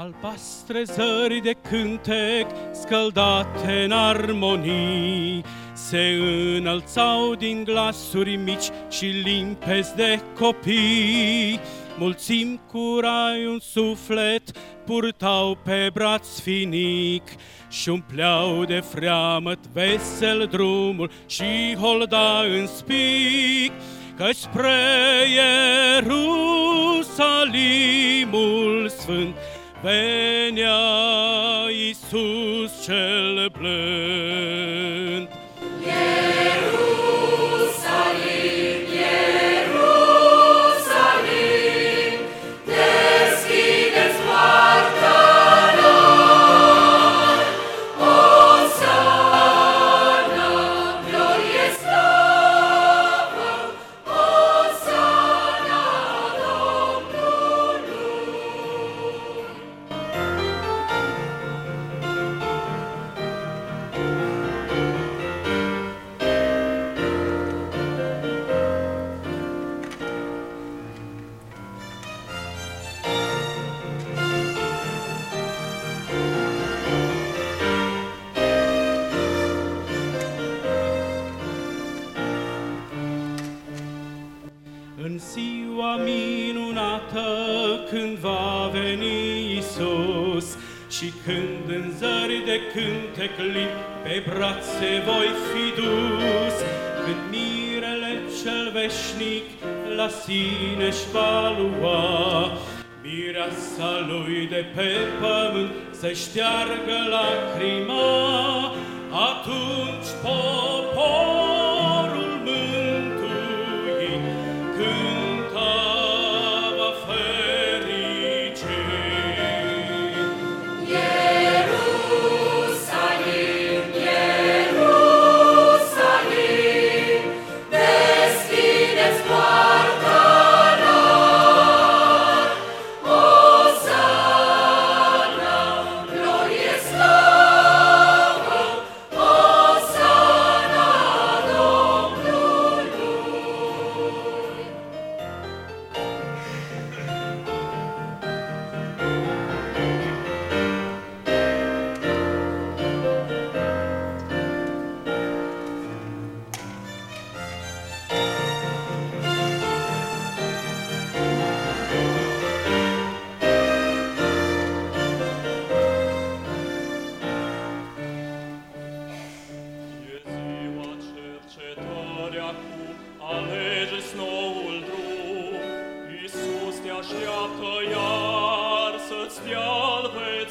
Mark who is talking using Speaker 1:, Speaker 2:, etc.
Speaker 1: Albastre zări de cântec, scăldate în armonii, se înălțau din glasuri mici și limpezi de copii. Mulțimi cu rai un suflet purtau pe braț finic și umpleau de freamăt vesel drumul și holda în spic, că spre Ierusalimul sfânt venea Iisus cel blând.
Speaker 2: Ierusalim, Ierusalim, deschideți poarta lor. Osana, glorie, slavă, Osana Domnului.
Speaker 1: În ziua minunată când va veni Iisus și când în zări de cântec limp pe brațe voi fi dus, când mirele cel veșnic la sine-și va lua mireasa lui de pe pământ să șteargă lacrima, atunci poporul mântuit cânta va fericit.
Speaker 2: Ierusalim, Ierusalim, deschideți poarta lor. Osana, glorie, slavă, Osana Domnului.
Speaker 3: E ziua cercetări acum, alegeți noul drum. Iisus te așteaptă iar să-ți dea-l veț